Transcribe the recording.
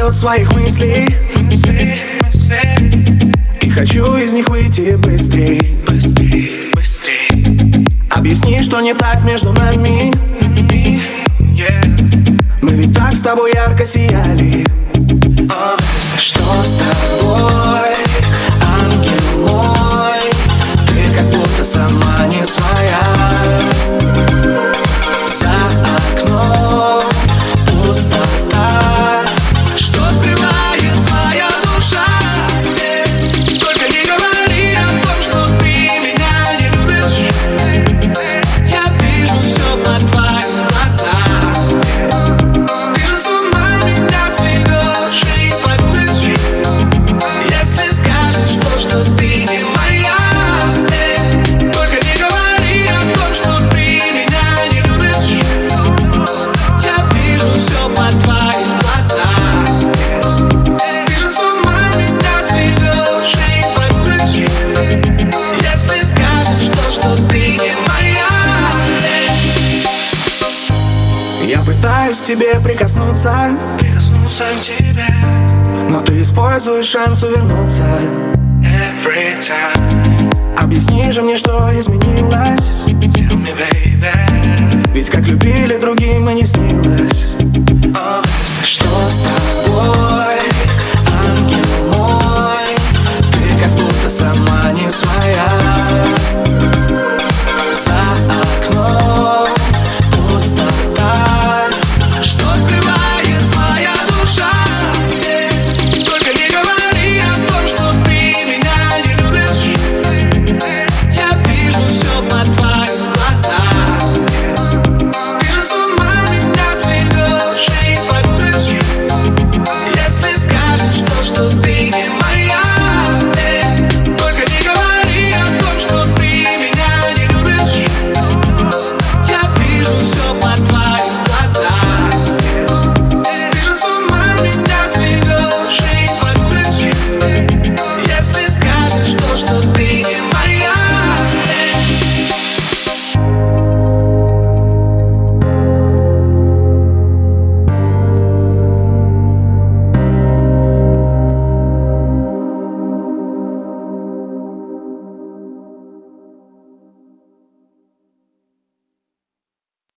полет своих мыслей. И хочу из них выйти быстрей. Объясни, что не так между нами. Мы ведь так с тобой ярко сияли. Что с тобой, ангел мой? Ты как будто сама не своя. За окном пустота. Что скрывает твоя душа? Только не говори о том, что ты меня не любишь. Я вижу все по твоим глазам. Ты же с ума меня сведешь и погубишь, если скажешь то, что ты не моя. Только не говори о том, что ты меня не любишь. Я вижу все по твоим глазам. Ты же с ума меня сведешь и погубишь, если скажешь то, что ты не моя. Я пытаюсь к тебе прикоснуться к тебе, но ты используешь шанс увернуться. Every time. Объясни же мне, что изменилось. Tell me, baby. Ведь как любили другим, и не снилось.